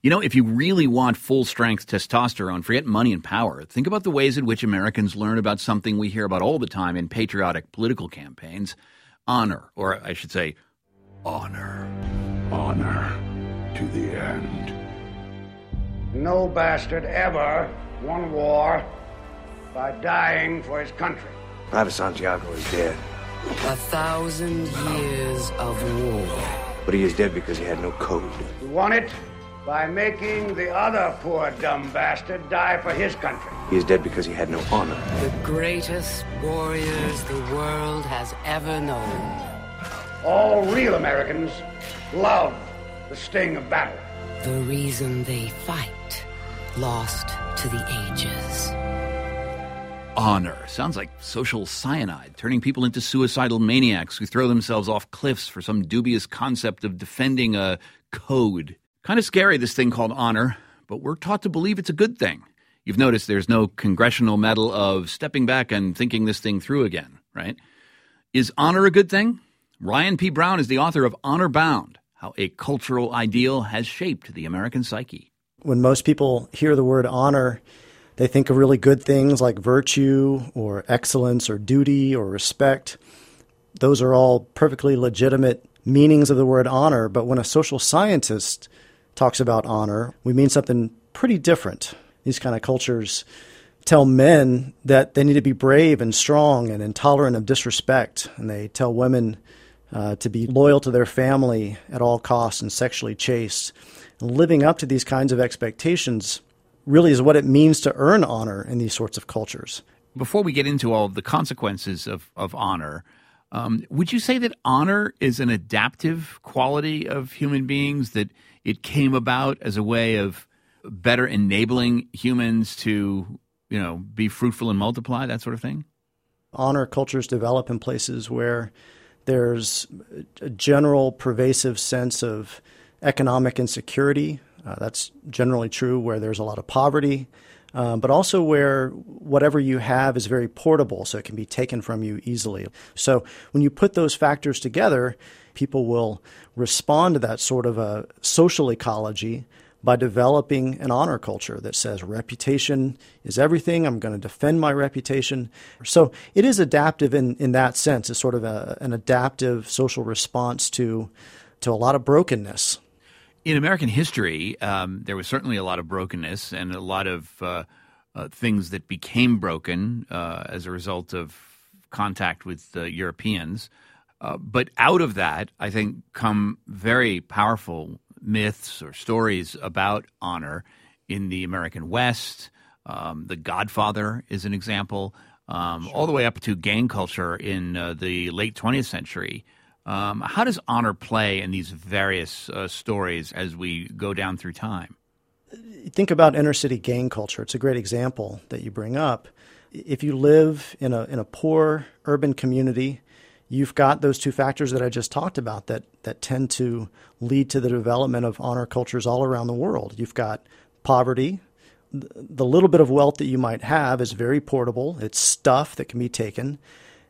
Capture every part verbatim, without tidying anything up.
You know, if you really want full-strength testosterone, forget money and power. Think about the ways in which Americans learn about something we hear about all the time in patriotic political campaigns. Honor, or I should say, honor. Honor to the end. No bastard ever won war by dying for his country. Private Santiago is dead. A thousand years of war. But he is dead because he had no code. He won it by making the other poor dumb bastard die for his country. He is dead because he had no honor. The greatest warriors the world has ever known. All real Americans love the sting of battle. The reason they fight, lost to the ages. Honor. Sounds like social cyanide, turning people into suicidal maniacs who throw themselves off cliffs for some dubious concept of defending a code. Kind of scary, this thing called honor, but we're taught to believe it's a good thing. You've noticed there's no congressional medal of stepping back and thinking this thing through again, right? Is honor a good thing? Ryan P. Brown is the author of Honor Bound, How a Cultural Ideal Has Shaped the American Psyche. When most people hear the word honor, they think of really good things like virtue or excellence or duty or respect. Those are all perfectly legitimate meanings of the word honor, but when a social scientist talks about honor, we mean something pretty different. These kind of cultures tell men that they need to be brave and strong and intolerant of disrespect, and they tell women uh, to be loyal to their family at all costs and sexually chaste. And living up to these kinds of expectations really is what it means to earn honor in these sorts of cultures. Before we get into all of the consequences of, of honor, um, would you say that honor is an adaptive quality of human beings, that it came about as a way of better enabling humans to, you know, be fruitful and multiply, that sort of thing? Honor cultures develop in places where there's a general pervasive sense of economic insecurity. Uh, that's generally true where there's a lot of poverty, um, but also where whatever you have is very portable, so it can be taken from you easily. So when you put those factors together, people will respond to that sort of a social ecology by developing an honor culture that says reputation is everything. I'm going to defend my reputation. So it is adaptive in, in that sense. It's sort of a, an adaptive social response to, to a lot of brokenness. In American history, um, there was certainly a lot of brokenness and a lot of uh, uh, things that became broken uh, as a result of contact with uh, Europeans. Uh, but out of that, I think, come very powerful myths or stories about honor in the American West. Um, the Godfather is an example, um, sure. all the way up to gang culture in uh, the late twentieth century. Um, how does honor play in these various uh, stories as we go down through time? Think about inner city gang culture. It's a great example that you bring up. If you live in a in a poor urban community, you've got those two factors that I just talked about that that tend to lead to the development of honor cultures all around the world. You've got poverty. The little bit of wealth that you might have is very portable. It's stuff that can be taken.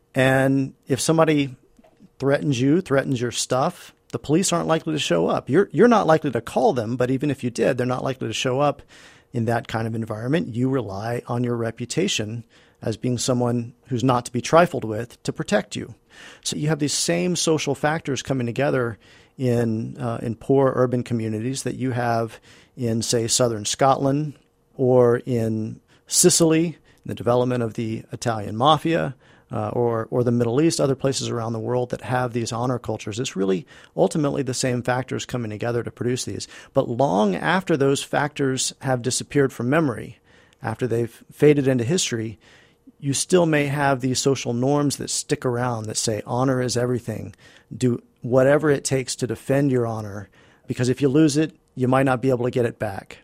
And if somebody threatens you, threatens your stuff, the police aren't likely to show up. You're you're not likely to call them, but even if you did, they're not likely to show up in that kind of environment. You rely on your reputation as being someone who's not to be trifled with to protect you. So you have these same social factors coming together in uh, in poor urban communities that you have in, say, southern Scotland or in Sicily, the development of the Italian mafia, uh, or or the Middle East, other places around the world that have these honor cultures. It's really ultimately the same factors coming together to produce these. But long after those factors have disappeared from memory, after they've faded into history, you still may have these social norms that stick around that say honor is everything. Do whatever it takes to defend your honor, because if you lose it, you might not be able to get it back.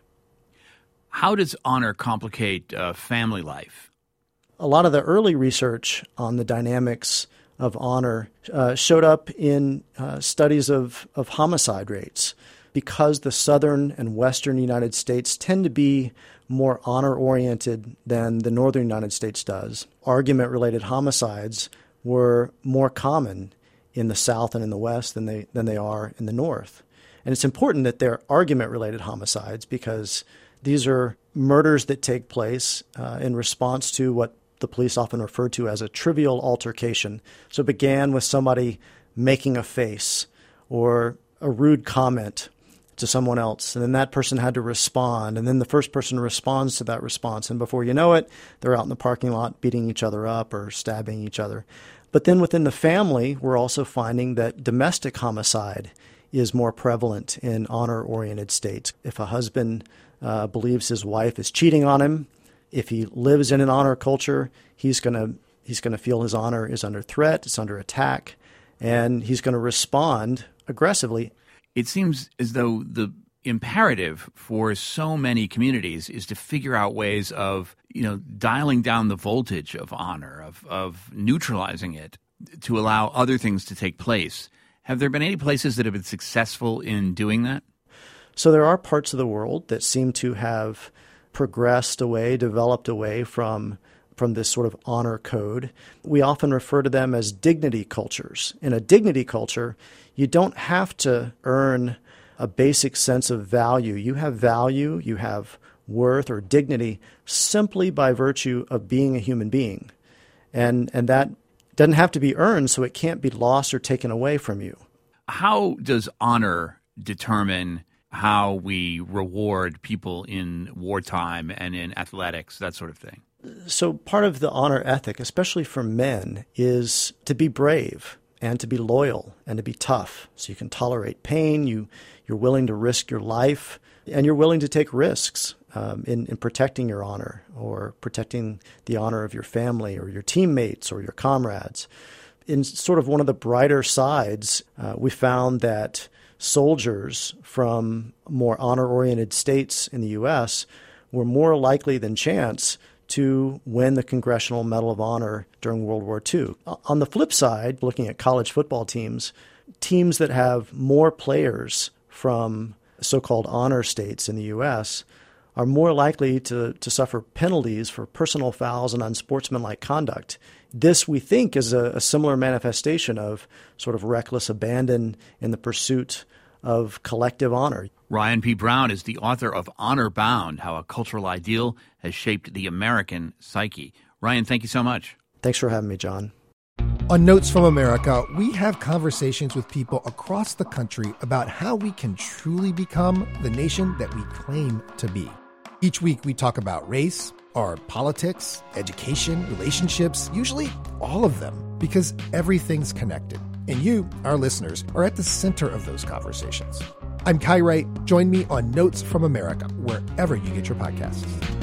How does honor complicate uh, family life? A lot of the early research on the dynamics of honor uh, showed up in uh, studies of, of homicide rates. Because the southern and western United States tend to be more honor-oriented than the northern United States does, argument-related homicides were more common in the South and in the West than they than they are in the North. And it's important that they're argument-related homicides because these are murders that take place uh, in response to what the police often refer to as a trivial altercation. So it began with somebody making a face or a rude comment to someone else, and then that person had to respond, and then the first person responds to that response, and before you know it, they're out in the parking lot beating each other up or stabbing each other. But then within the family, we're also finding that domestic homicide is more prevalent in honor-oriented states. If a husband uh, believes his wife is cheating on him, if he lives in an honor culture, he's going to he's going to feel his honor is under threat, it's under attack, and he's going to respond aggressively. It seems as though the imperative for so many communities is to figure out ways of, you know, dialing down the voltage of honor, of, of neutralizing it to allow other things to take place. Have there been any places that have been successful in doing that? So there are parts of the world that seem to have progressed away, developed away from from this sort of honor code. We often refer to them as dignity cultures. In a dignity culture, you don't have to earn a basic sense of value. You have value, you have worth or dignity simply by virtue of being a human being. And and that doesn't have to be earned, so it can't be lost or taken away from you. How does honor determine how we reward people in wartime and in athletics, that sort of thing? So part of the honor ethic, especially for men, is to be brave and to be loyal and to be tough. So you can tolerate pain, you, you're willing to risk your life, and you're willing to take risks um, in, in protecting your honor or protecting the honor of your family or your teammates or your comrades. In sort of one of the brighter sides, uh, we found that soldiers from more honor-oriented states in the U S were more likely than chance to win the Congressional Medal of Honor during World War Two. On the flip side, looking at college football teams, teams that have more players from so-called honor states in the U S are more likely to, to suffer penalties for personal fouls and unsportsmanlike conduct. This, we think, is a, a similar manifestation of sort of reckless abandon in the pursuit of collective honor. Ryan P. Brown is the author of Honor Bound, How a Cultural Ideal Has Shaped the American Psyche. Ryan, thank you so much. Thanks for having me, John. On Notes from America, we have conversations with people across the country about how we can truly become the nation that we claim to be. Each week, we talk about race, our politics, education, relationships, usually all of them, because everything's connected. And you, our listeners, are at the center of those conversations. I'm Kai Wright. Join me on Notes from America, wherever you get your podcasts.